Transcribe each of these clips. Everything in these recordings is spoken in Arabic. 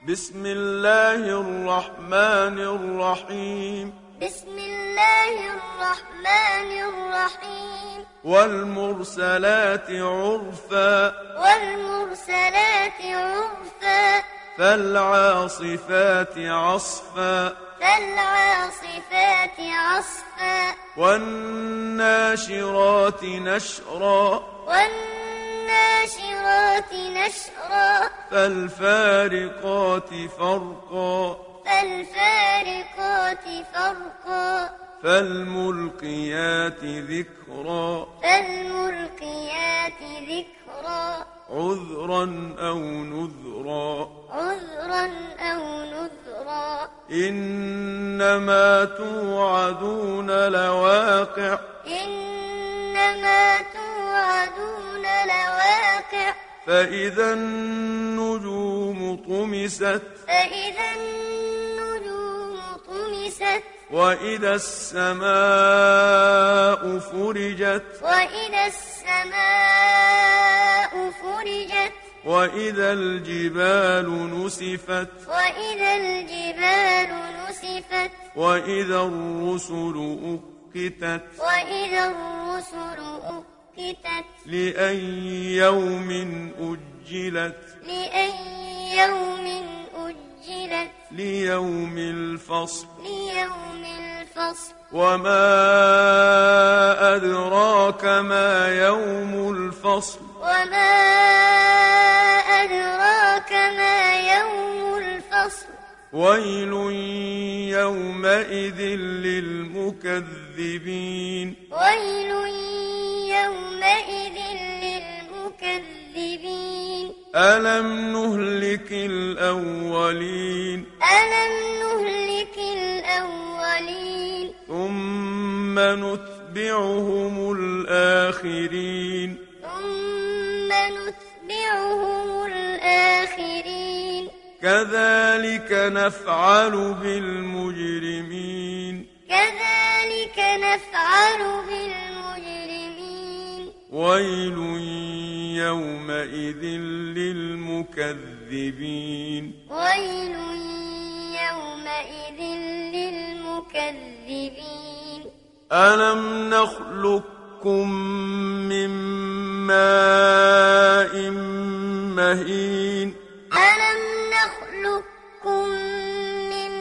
بسم الله الرحمن الرحيم. بسم الله الرحمن الرحيم. والمرسلات عرفا. والمرسلات عرفا. فالعاصفات عصفا. فالعاصفات عصفا. والناشرات نشرا. والناشرات نشرا. فالفارقات فرقا. فالفارقات فرقا. فالملقيات ذكرا. فالملقيات ذكرا. عذرا أو نذرا. عذرا أو نذرا. إنما توعدون لواقع. إنما توعدون لواقع. فإذا النجوم طمست. فإذا النجوم طمست. وإذا السماء فرجت. وإذا السماء فرجت. وإذا الجبال نسفت. وإذا الجبال نسفت. وإذا الرسل أقتت. وإذا الرسل أقتت. لأي يوم أجلت. لأي يوم أجلت. ليوم الفصل. ليوم الفصل. وما أدراك ما يوم الفصل. وما أدراك ما يوم الفصل. ويل يومئذ للمكذبين. ويل يومئذ للمكذبين. ألم نهلك الأولين. ألم نهلك الأولين. ثم نتبعهم الآخرين. ثم نتبعهم الآخرين. كذلك نفعل بالمجرمين. كذلك نفعل بالمجرمين. ويل يومئذ للمكذبين. ويل يومئذ للمكذبين. ألم نخلقكم من ماء مهين. ألم نخلقكم من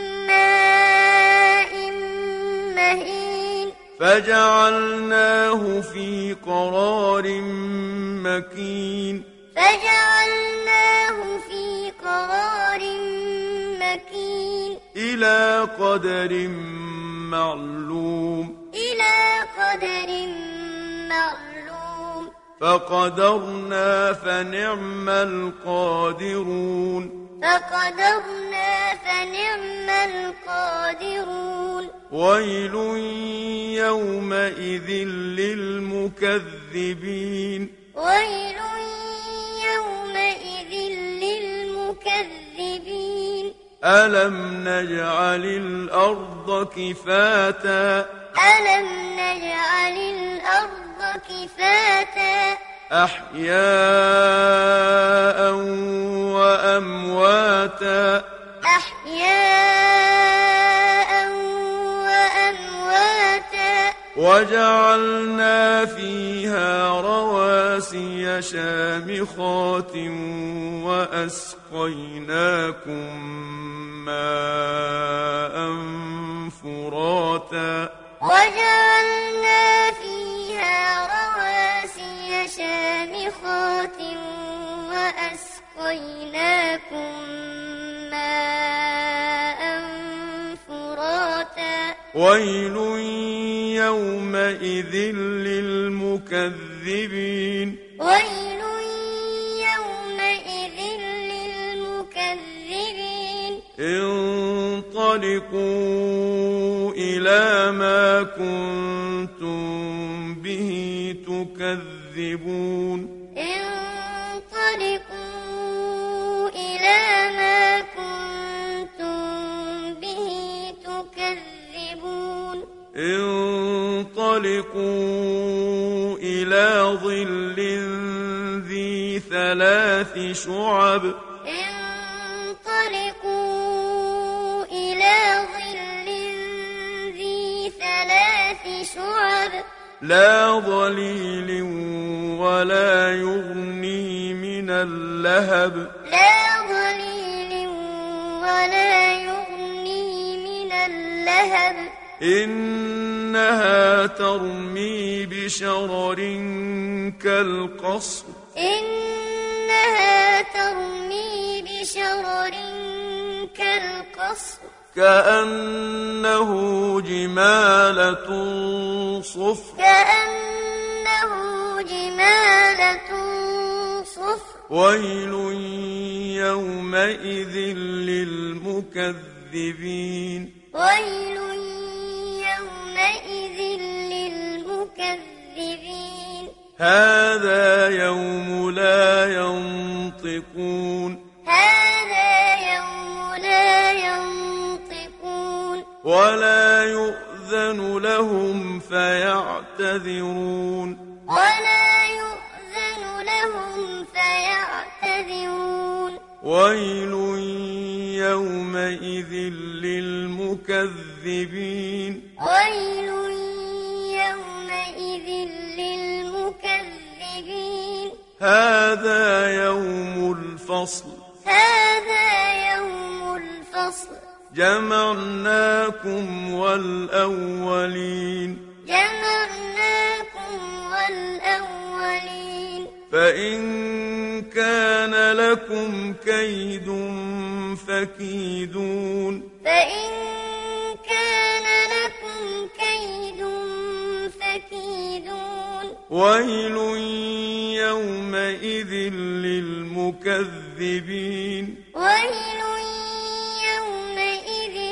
ماء مهين. فجعلناه في قرار مكين. فجعلناه في قرار مكين. إلى قدر معلوم. إلى قدر معلوم. فقدرنا فنعم القادرون. فقدرنا فنعم القادرون. ويل يومئذ للمكذبين. ويل يومئذ للمكذبين. ألم نجعل الأرض كفاتا. ألم نجعل الأرض كفاتا. أحياء وأمواتا. أحياء وأمواتا. وجعلنا فيها رواسي شامخات وأسقيناكم ماء فراتا. وجعلنا فيها رواسي شامخات وأسقيناكم ماء فراتا. ويل يومئذ للمكذبين. ويل يومئذ للمكذبين. انطلقوا إلى ما كنتم به تكذبون. انطلقوا إلى ما كنتم به تكذبون. انطلقوا إلى ظل ذي ثلاث شعب. انطلقوا لا ظليل ولا يغني من اللهب لا ظليل ولا يغني من اللهب إنها ترمي بشرر كالقصر إنها ترمي بشرر كالقصر كأنه جمالة صفر كأنه جمالة صفر ويل يومئذ للمكذبين ويل يومئذ للمكذبين هذا يوم لا ينطقون هذا يوم لا ينطقون ولا يؤذن لهم فيعتذرون ولا يؤذن لهم فيعتذرون ويل يومئذ للمكذبين ويل يومئذ للمكذبين هذا يوم الفصل هذا يوم الفصل جمعناكم والأولين جمعناكم والأولين فإن كان لكم كيد فكيدون فإن كان لكم كيد فكيدون ويل يومئذ للمكذبين ويل يومئذ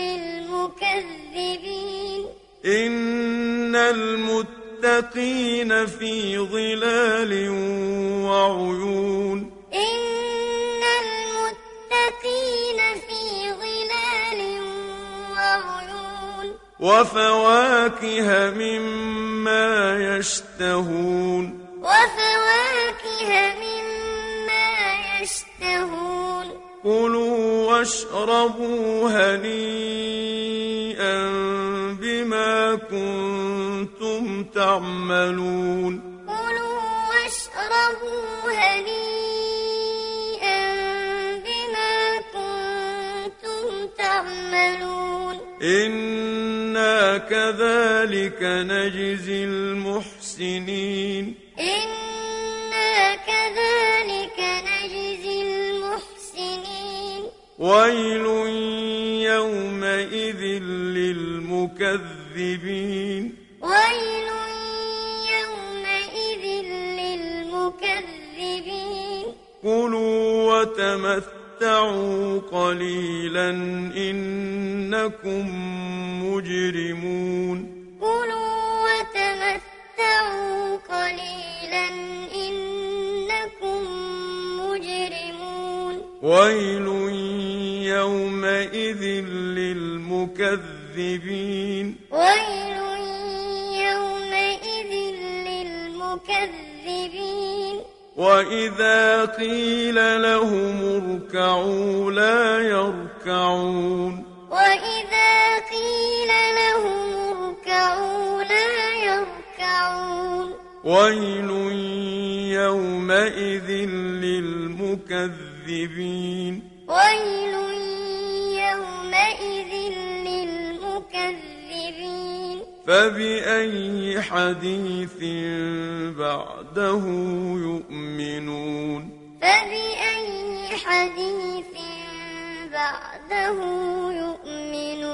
للمكذبين إن المتقين في ظلال وعيون إن المتقين في ظلال وعيون وفواكه مما يشتهون وفواكه مما يشتهون كلوا واشربوا هنيئا بما كنتم تعملون كلوا واشربوا هنيئا بما كنتم تعملون إنا كذلك نجزي المحسنين إنا كذلك نجزي المحسنين ويل يومئذ للمكذبين ويل يومئذ للمكذبين كلوا وتمتعوا قليلا إنكم مجرمون كلوا وتمتعوا قليلا إنكم مجرمون ويل يومئذ للمكذبين ويل يومئذ للمكذبين وإذا قيل لهم اركعوا لا يركعون وإذا قيل لهم اركعوا لا يركعون ويل يومئذ للمكذبين ويل يومئذ للمكذبين فبأي حديث بعده يؤمنون فبأي حديث بعده يؤمنون